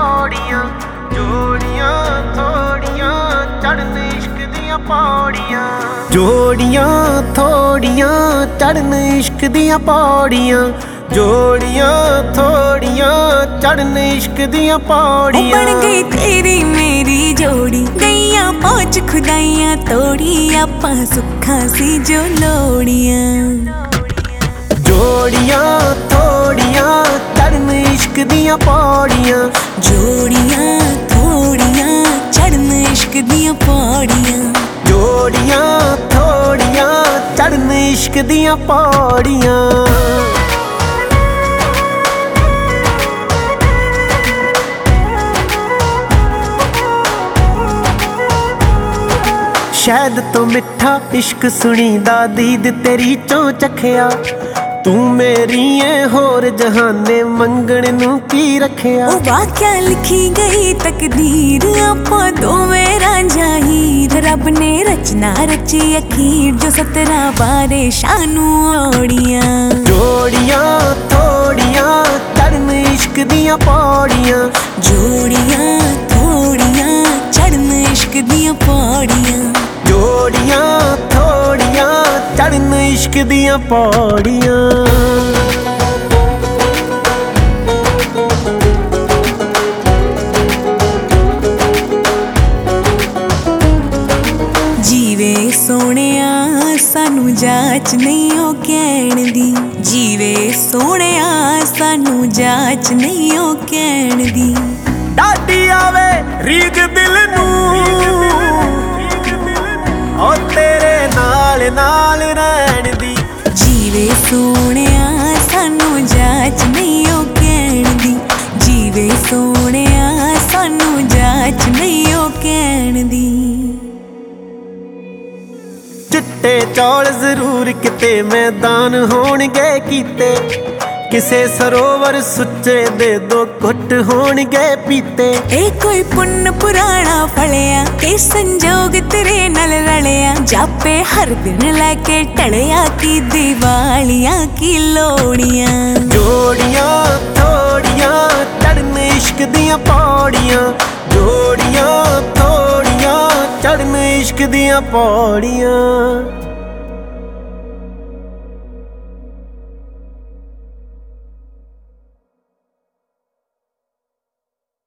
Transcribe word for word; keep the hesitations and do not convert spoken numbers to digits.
पौड़ियां, जोड़ियां थोड़ियां चढ़न इश्क दियां पौड़ियां, जोड़ियां थोड़ियां चढ़न इश्क दियां पौड़ियां, जोड़ियां थोड़ियां चढ़न इश्क दियां पौड़ियां। बन गई तेरी मेरी जोड़ी, गईयां पहुंच खुदाइयां तोड़ी, आपां सुखा सी जो लोड़ियां। जोड़ियां थोड़ियां चढ़न इश्क दियां पौड़ियां, जोड़ियां थोड़ियां चढ़न इश्क दियां पौड़ियां, जोड़ियां थोड़ियां चढ़न इश्क दियां पौड़ियां। शहद तो मिठा इश्क सुनीदा दीद तेरी चों चखिया, तू मेरी है होर जहाने मंगण नू की रखिया। ओ वाक्या लिखी गई तकदीर, आपां दोवें रांझा हीर, रब ने रचना रची अखीर, जो सतरा बारे शानू ओड़ियां। जोड़ियां थोड़ियां चढ़न इश्क दियां पौड़ियां, जोड़ियां थोड़ियां चढ़न इश्क दियां पौड़ियां, जोड़ियां थोड़ियां चढ़न इश्क दियां पौड़ियां। जीवे सोहणिया सानू जाच नहीं ओ कहण दी, जीवे सोहणिया सानू जाच नहीं ओ कहण दी। डाडी आवे रीग दिल नू ओ तेरे नाल नाल रहन दी, जीवे सोहणिया सानू जाच नहीं ओ कहण दी, जीवे सोहणिया सानू जाच नहीं ओ कहण दी। चिट्टे चौल जरूर किते मैदान होणगे कीते, किसे सरोवर सुच्चे दे दो घुट होणगे पीते। ए कोई पुन्न पुराना फलिया, ए संजोग तेरे नाल रलिया, जापे हर दिन लैके टलिया की दिवालियां की लोड़ियां। जोड़ियां थोड़ियां चढ़न इश्क दियां पौड़ियां, जोड़ियां थोड़ियां चढ़न इश्क दियां पौड़ियां।